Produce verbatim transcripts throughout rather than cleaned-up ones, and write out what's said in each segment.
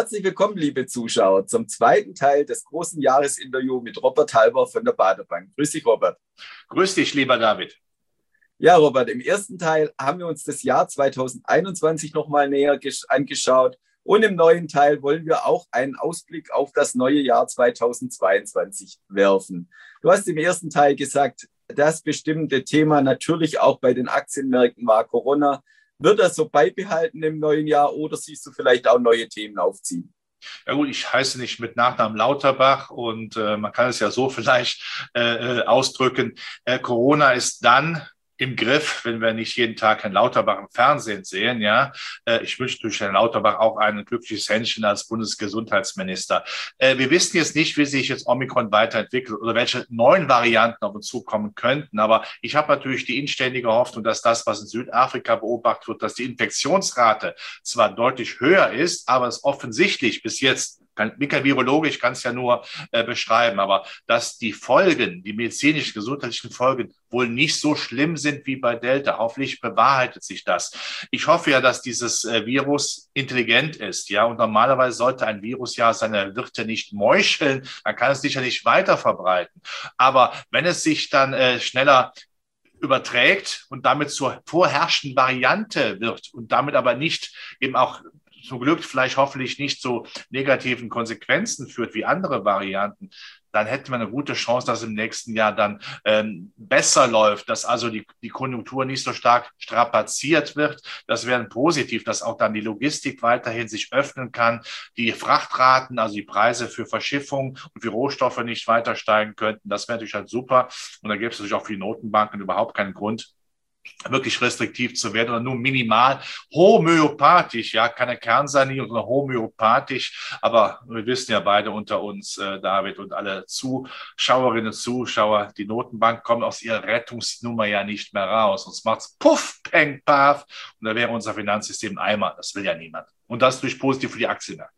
Herzlich willkommen, liebe Zuschauer, zum zweiten Teil des großen Jahresinterviews mit Robert Halber von der Baader Bank. Grüß dich, Robert. Grüß dich, lieber David. Ja, Robert, im ersten Teil haben wir uns das Jahr zweitausendeinundzwanzig nochmal näher angeschaut und im neuen Teil wollen wir auch einen Ausblick auf das neue Jahr zweitausendzweiundzwanzig werfen. Du hast im ersten Teil gesagt, das bestimmte Thema natürlich auch bei den Aktienmärkten war Corona. Wird das so beibehalten im neuen Jahr oder siehst du vielleicht auch neue Themen aufziehen? Ja gut, ich heiße nicht mit Nachnamen Lauterbach und äh, man kann es ja so vielleicht äh, ausdrücken. Äh, Corona ist dann im Griff, wenn wir nicht jeden Tag Herrn Lauterbach im Fernsehen sehen. Ja, äh, ich wünsche durch Herrn Lauterbach auch ein glückliches Händchen als Bundesgesundheitsminister. Äh, wir wissen jetzt nicht, wie sich jetzt Omikron weiterentwickelt oder welche neuen Varianten auf uns zukommen könnten. Aber ich habe natürlich die inständige Hoffnung, dass das, was in Südafrika beobachtet wird, dass die Infektionsrate zwar deutlich höher ist, aber es offensichtlich bis jetzt, mikrobiologisch kann es ja nur äh, beschreiben, aber dass die Folgen, die medizinischen, gesundheitlichen Folgen wohl nicht so schlimm sind wie bei Delta. Hoffentlich bewahrheitet sich das. Ich hoffe ja, dass dieses äh, Virus intelligent ist, ja, und normalerweise sollte ein Virus ja seine Wirte nicht meucheln, dann kann es sich ja nicht weiter verbreiten. Aber wenn es sich dann äh, schneller überträgt und damit zur vorherrschenden Variante wird und damit aber nicht eben auch zum Glück vielleicht hoffentlich nicht so negativen Konsequenzen führt wie andere Varianten, dann hätten wir eine gute Chance, dass im nächsten Jahr dann ähm, besser läuft, dass also die, die Konjunktur nicht so stark strapaziert wird. Das wäre positiv, dass auch dann die Logistik weiterhin sich öffnen kann, die Frachtraten, also die Preise für Verschiffung und für Rohstoffe nicht weiter steigen könnten. Das wäre natürlich halt super. Und da gäbe es natürlich auch für die Notenbanken überhaupt keinen Grund, wirklich restriktiv zu werden oder nur minimal homöopathisch, ja, keine Kernsanierung, sondern homöopathisch, aber wir wissen ja beide unter uns, äh, David und alle Zuschauerinnen und Zuschauer, die Notenbank kommt aus ihrer Rettungsnummer ja nicht mehr raus, sonst macht's puff, peng, paf und da wäre unser Finanzsystem ein Eimer, das will ja niemand und das durch positiv für die Aktienmärkte.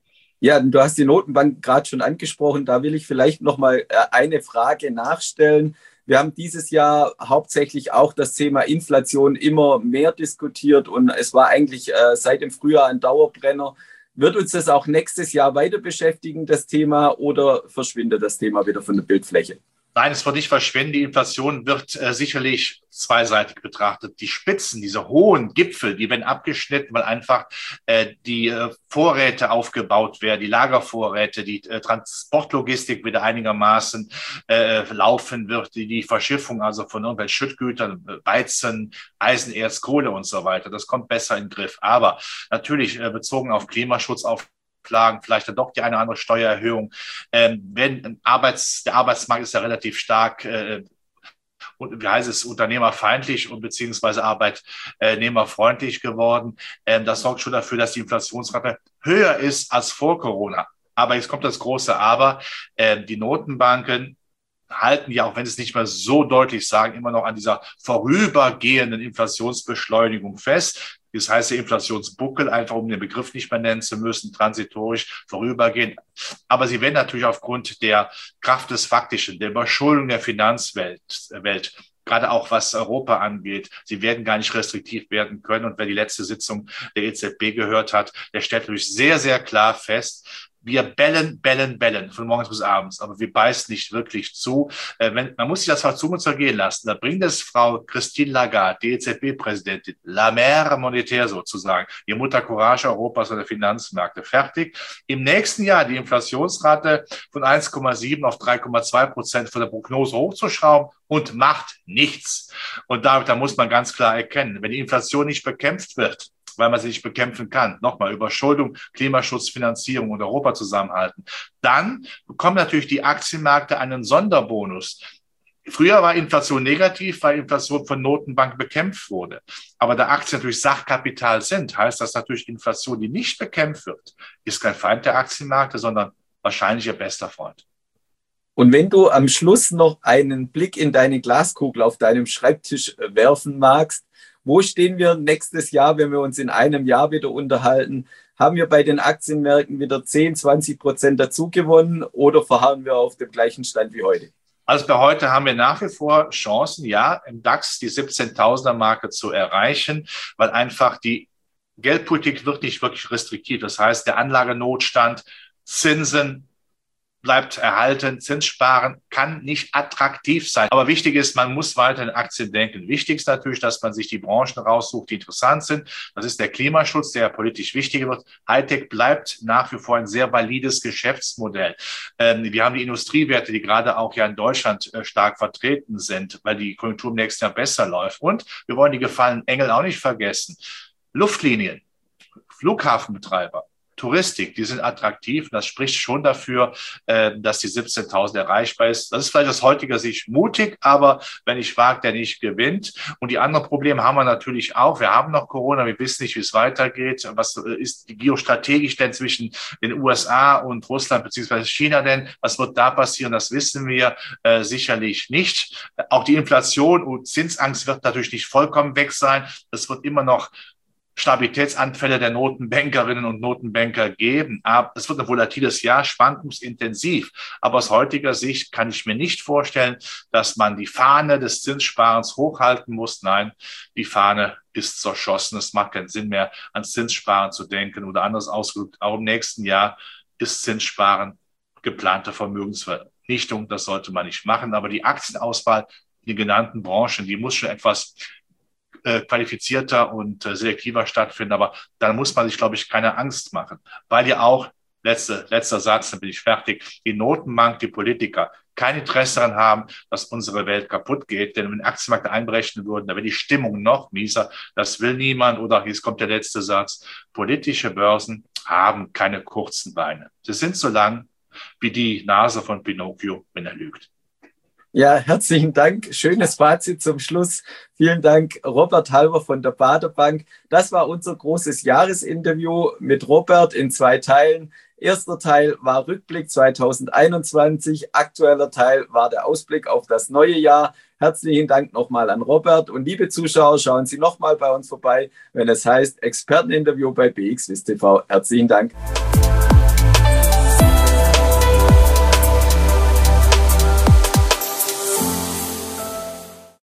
Ja, du hast die Notenbank gerade schon angesprochen, da will ich vielleicht noch mal eine Frage nachstellen. Wir haben dieses Jahr hauptsächlich auch das Thema Inflation immer mehr diskutiert und es war eigentlich äh, seit dem Frühjahr ein Dauerbrenner. Wird uns das auch nächstes Jahr weiter beschäftigen, das Thema, oder verschwindet das Thema wieder von der Bildfläche? Nein, es wird nicht verschwinden. Die Inflation wird äh, sicherlich zweiseitig betrachtet. Die Spitzen, diese hohen Gipfel, die werden abgeschnitten, weil einfach äh, die äh, Vorräte aufgebaut werden, die Lagervorräte, die äh, Transportlogistik wieder einigermaßen äh, laufen wird, die, die Verschiffung also von irgendwelchen Schüttgütern, Weizen, Eisenerz, Kohle und so weiter. Das kommt besser in den Griff. Aber natürlich äh, bezogen auf Klimaschutz, auf Klagen, vielleicht dann doch die eine oder andere Steuererhöhung. Ähm, wenn Arbeits, der Arbeitsmarkt ist ja relativ stark, äh, und wie heißt es, unternehmerfeindlich und beziehungsweise arbeitnehmerfreundlich geworden. Ähm, das sorgt schon dafür, dass die Inflationsrate höher ist als vor Corona. Aber jetzt kommt das große Aber. Ähm, die Notenbanken halten ja, auch wenn sie es nicht mehr so deutlich sagen, immer noch an dieser vorübergehenden Inflationsbeschleunigung fest. Das heißt, der Inflationsbuckel, einfach um den Begriff nicht mehr nennen zu müssen, transitorisch vorübergehend. Aber sie werden natürlich aufgrund der Kraft des Faktischen, der Überschuldung der Finanzwelt, Welt, gerade auch was Europa angeht, sie werden gar nicht restriktiv werden können. Und wer die letzte Sitzung der E Z B gehört hat, der stellt natürlich sehr, sehr klar fest, wir bellen, bellen, bellen von morgens bis abends, aber wir beißen nicht wirklich zu. Äh, wenn, man muss sich das auf Zunge zergehen lassen. Da bringt es Frau Christine Lagarde, die E Z B-Präsidentin, la mère monétaire sozusagen, die Mutter Courage Europas und der Finanzmärkte, fertig. Im nächsten Jahr die Inflationsrate von eins Komma sieben auf drei Komma zwei Prozent von der Prognose hochzuschrauben und macht nichts. Und da, da muss man ganz klar erkennen, wenn die Inflation nicht bekämpft wird, weil man sie nicht bekämpfen kann. Nochmal, Überschuldung, Klimaschutz, Finanzierung und Europa zusammenhalten. Dann bekommen natürlich die Aktienmärkte einen Sonderbonus. Früher war Inflation negativ, weil Inflation von Notenbanken bekämpft wurde. Aber da Aktien natürlich Sachkapital sind, heißt das natürlich, Inflation, die nicht bekämpft wird, ist kein Feind der Aktienmärkte, sondern wahrscheinlich ihr bester Freund. Und wenn du am Schluss noch einen Blick in deine Glaskugel auf deinem Schreibtisch werfen magst, wo stehen wir nächstes Jahr, wenn wir uns in einem Jahr wieder unterhalten? Haben wir bei den Aktienmärkten wieder zehn, zwanzig Prozent dazugewonnen oder verharren wir auf dem gleichen Stand wie heute? Also bei heute haben wir nach wie vor Chancen, ja, im DAX die siebzehntausender Marke zu erreichen, weil einfach die Geldpolitik wird nicht wirklich restriktiv. Das heißt, der Anlagenotstand, Zinsen bleibt erhalten, Zinssparen kann nicht attraktiv sein. Aber wichtig ist, man muss weiter in Aktien denken. Wichtig ist natürlich, dass man sich die Branchen raussucht, die interessant sind. Das ist der Klimaschutz, der politisch wichtiger wird. Hightech bleibt nach wie vor ein sehr valides Geschäftsmodell. Ähm, wir haben die Industriewerte, die gerade auch ja in Deutschland äh, stark vertreten sind, weil die Konjunktur im nächsten Jahr besser läuft. Und wir wollen die gefallenen Engel auch nicht vergessen. Luftlinien, Flughafenbetreiber, Touristik, die sind attraktiv. Das spricht schon dafür, äh, dass die siebzehntausend erreichbar ist. Das ist vielleicht aus heutiger Sicht mutig, aber wenn ich wage, der nicht gewinnt. Und die anderen Probleme haben wir natürlich auch. Wir haben noch Corona, wir wissen nicht, wie es weitergeht. Was ist die geostrategisch denn zwischen den U S A und Russland beziehungsweise China denn? Was wird da passieren? Das wissen wir äh, sicherlich nicht. Auch die Inflation und Zinsangst wird natürlich nicht vollkommen weg sein. Das wird immer noch Stabilitätsanfälle der Notenbankerinnen und Notenbanker geben. Aber es wird ein volatiles Jahr, schwankungsintensiv. Aber aus heutiger Sicht kann ich mir nicht vorstellen, dass man die Fahne des Zinssparens hochhalten muss. Nein, die Fahne ist zerschossen. Es macht keinen Sinn mehr, an Zinssparen zu denken. Oder anders ausgedrückt, auch im nächsten Jahr ist Zinssparen geplante Vermögensvernichtung. Das sollte man nicht machen. Aber die Aktienauswahl, die genannten Branchen, die muss schon etwas qualifizierter und selektiver stattfinden. Aber dann muss man sich, glaube ich, keine Angst machen, weil ja auch, letzte, letzter Satz, dann bin ich fertig, die Notenbank, die Politiker kein Interesse daran haben, dass unsere Welt kaputt geht. Denn wenn die Aktienmärkte einbrechen würden, dann wäre die Stimmung noch mieser. Das will niemand. Oder jetzt kommt der letzte Satz. Politische Börsen haben keine kurzen Beine. Sie sind so lang wie die Nase von Pinocchio, wenn er lügt. Ja, herzlichen Dank. Schönes Fazit zum Schluss. Vielen Dank, Robert Halver von der Baader Bank. Das war unser großes Jahresinterview mit Robert in zwei Teilen. Erster Teil war Rückblick zweitausendeinundzwanzig. Aktueller Teil war der Ausblick auf das neue Jahr. Herzlichen Dank nochmal an Robert. Und liebe Zuschauer, schauen Sie nochmal bei uns vorbei, wenn es heißt Experteninterview bei B X W I S T V. Herzlichen Dank.